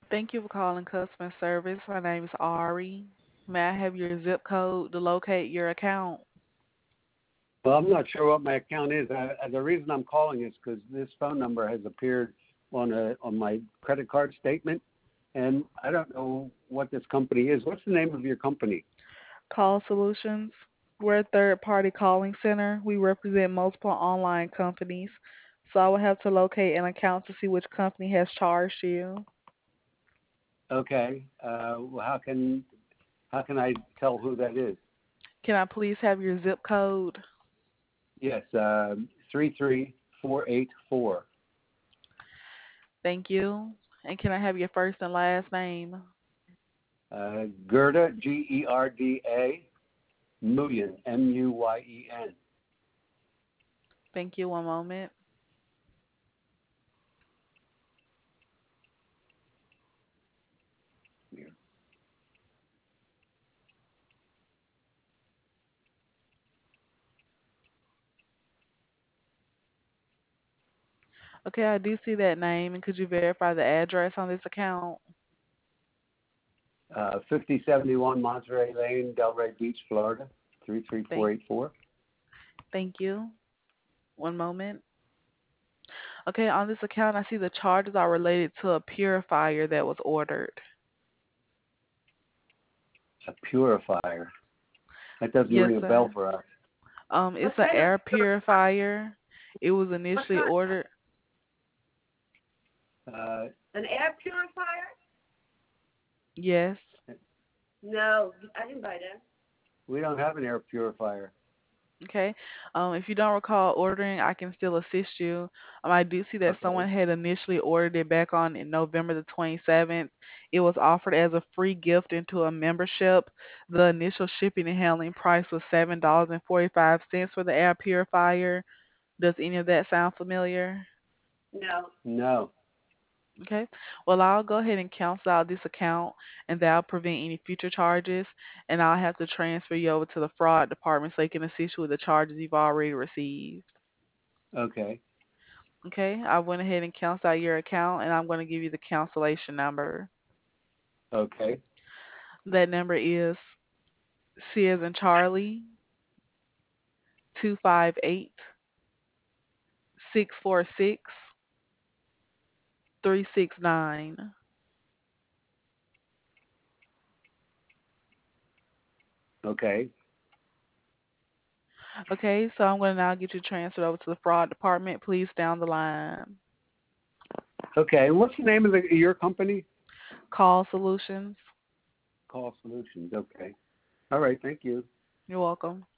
Thank you for calling customer service. My name is Ari. May I have your zip code to locate your account? Well, I'm not sure what my account is. The reason I'm calling is because this phone number has appeared on my credit card statement, and I don't know what this company is. What's the name of your company? Call Solutions. We're a third party calling center. We represent multiple online companies. So I will have to locate an account to see which company has charged you. Okay. Well, how can I tell who that is? Can I please have your zip code? Yes, 33484. Thank you. And can I have your first and last name? Gerda, Gerda, Muyen, Muyen. Thank you. One moment. Okay, I do see that name. And could you verify the address on this account? 5071 Monterey Lane, Delray Beach, Florida, Thank, 33484. thank you. One moment. Okay, on this account, I see the charges are related to a purifier that was ordered. A purifier. That doesn't Yes, ring a bell sir. for us. It's an air purifier. It was initially ordered. Uh, An air purifier? Yes. No, I didn't buy that. we don't have an air purifier. Okay. If you don't recall ordering, I can still assist you. I do see that Okay. someone had initially ordered it back on in November the 27th. It was offered as a free gift into a membership. The initial shipping and handling price was $7.45 for the air purifier. Does any of that sound familiar? No. No. Okay. Well, I'll go ahead and cancel out this account, and that'll prevent any future charges. And I'll have to transfer you over to the fraud department so they can assist you with the charges you've already received. Okay. Okay. I went ahead and canceled out your account, and I'm going to give you the cancellation number. Okay. That number is C as in Charlie 258-646-369. Okay. Okay. So I'm going to now get you transferred over to the fraud department. Please stay on the line. Okay. And what's the name of your company? Call Solutions. Call Solutions. Okay. All right. Thank you. You're welcome.